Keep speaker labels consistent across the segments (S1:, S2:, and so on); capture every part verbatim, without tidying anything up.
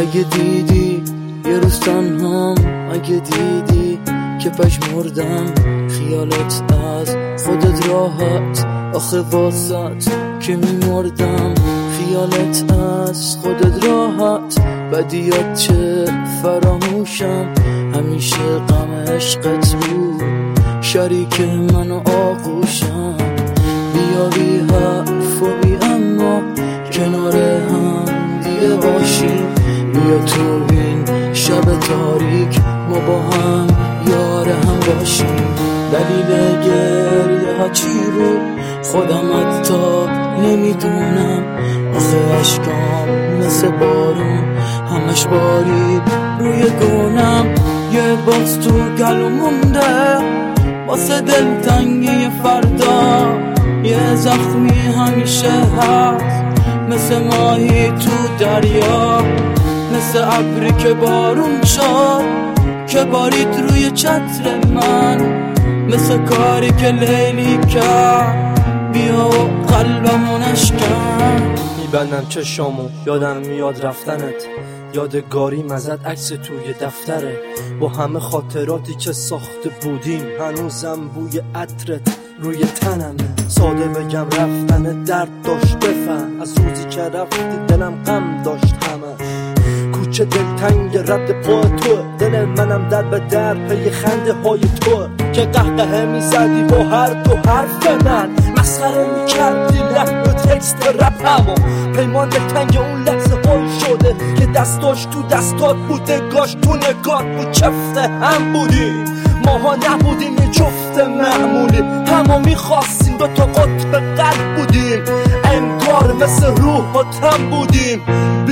S1: اگه دیدی یه روز تنهام، اگه دیدی که پژمردم خیالت از خودت راحت، آخه واسط که میمردم خیالت از خودت راحت. بدیات چه فراموشم، همیشه غم عشقت بود شریک من و آغوشم. بیا بی حرف و بی اما کنار هم دیگه باشیم، بیا تو این شب تاریک ما با هم یار هم باشیم. دلیل گریه ها چی بود خودم حتی نمیدونم، آخه عشقام مثل بارون همش بارید روی گونم. یه باز تو گلو مونده واسه دلتنگی فردا، یه زخمی همیشه هست مثل ماهی تو دریا، مثل ابری که بارون شد که بارید روی چتر من، مثل کاری که لیلی کرد بیا و قلبمو نشکن.
S2: میبندم چشامو یادم میاد رفتنت، یادگاریم ازت عکس توی دفتره، با همه خاطراتی که ساخته بودیم هنوزم بوی عطرت روی تنمه. ساده بگم رفتن درد داشت بفهم، از روزی که رفتی دلم غم داشت همه. کوچه دلتنگ رد پا تو، دل منم در به در پی خنده های تو که قهقه میزدی با هر دو حرف من، مسخره میکردی لحن و تکست رپمو. پیمان دلتنگ اون لحظه های شده که دستاش تو دستات بوده، گاش تو نگات بود، چفت هم بودیم ماها نبودیم یه جفت معمولی، همو میخواستیم دو تا قطب قلب بودیم، انگار مثل روح و تن بودیم.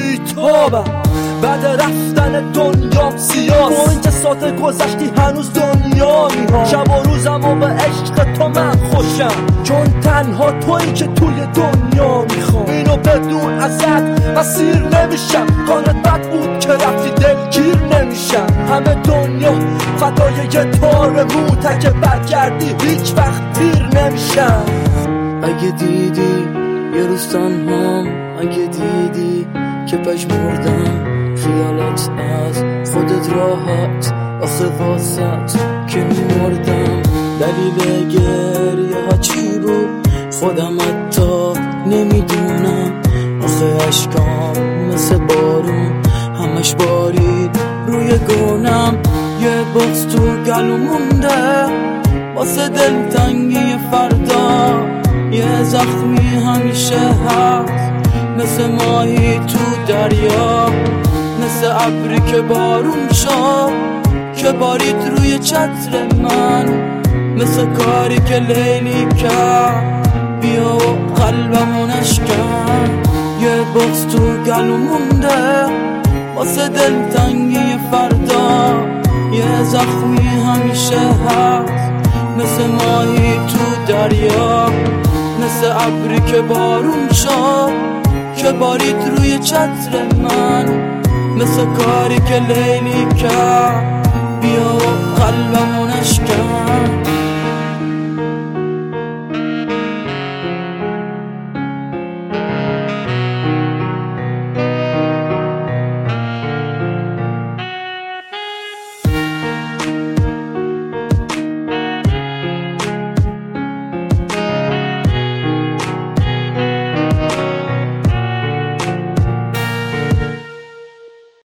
S2: بیتابم بعد رفتن دنیام سیاس، با اینکه ساعت گذشتی هنوز دنیا میها. شب و روزم و به عشق تو من خوشم، چون تنها تویی که توی دنیا میخوام. اینو بدون ازت اسیر نمیشم، کارت بد بود که رفتی دلگیر نمیشم. همه دنیا فدای یه تار موت، که برگردی هیچ وقت پیر نمیشم.
S1: اگه دیدی یه روز تنهام، اگه دیدی که پژمردم خیالت از خودت راحت، آخه واسط که میمردم. دلیل گریه ها چی بود خودم حتی نمیدونم، آخه عشقام مثل بارون همش بارید روی گونم. یه باز تو گلو مونده واسه دلتنگی فردا، یه زخمی همیشه هست مثل ماهی تو دریا، مثل ابری که بارون شد که بارید روی چتر من، مثل کاری که لیلی کرد بیا و قلبمو نشکن. یه باز تو گلو مونده واسه دلتنگی فردا، یه زخمی همیشه هست مثل ماهی تو دریا، مثل ابری که بارون شد که بارید روی چتر من، مثل کاری که لیلی کرد